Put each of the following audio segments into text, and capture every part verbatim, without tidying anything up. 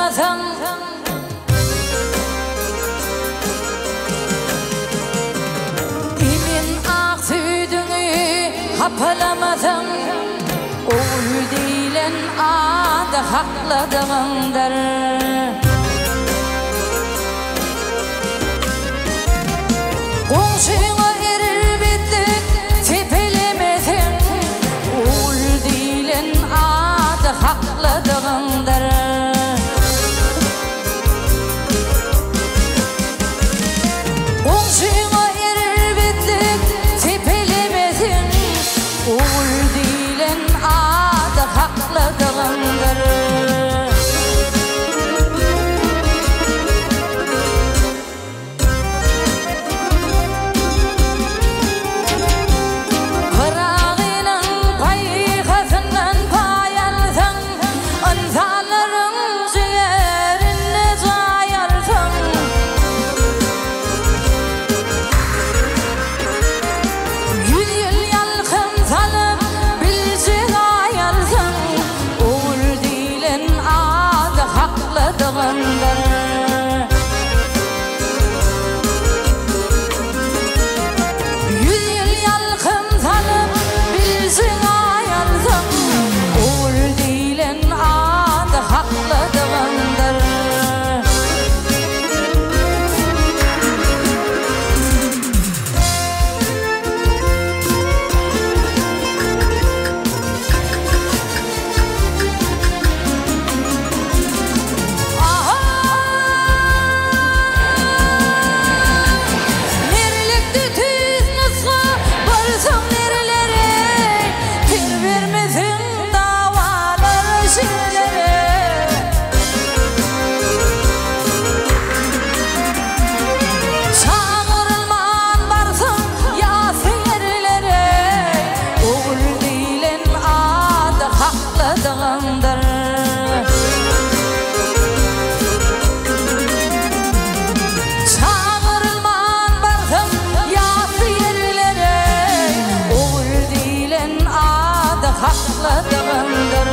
hapalamazam İmin ak süydüğü hapalamazam Oğul değilen adı hakladığındır Komşuna erir bittik tepelemezim Oğul değilen adı hakladığındır Komşuna erir bittik tepelemezim Oğul değilen adı hakladığındır Yüz yıl yalkım tanıp bilsin ayalsın Oğul değilen adı hakladığındır hakladığındır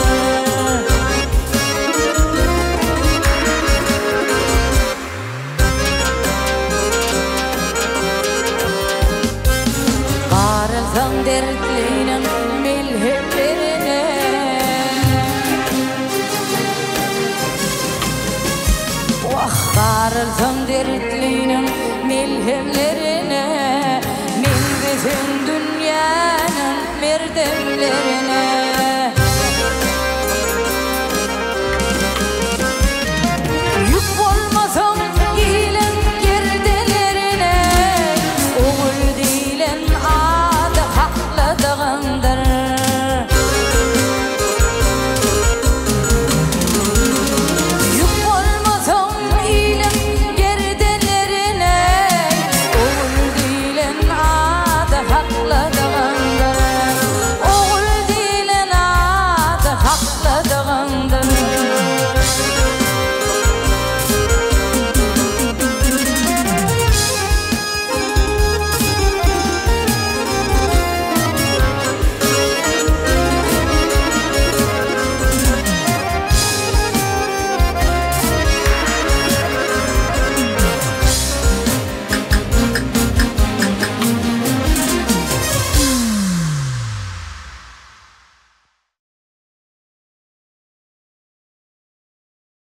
Qarılsın dertlinin milhimlerine Vah qarılsın dertlinin milhimlerine Min bizim dünyanın merdemlerine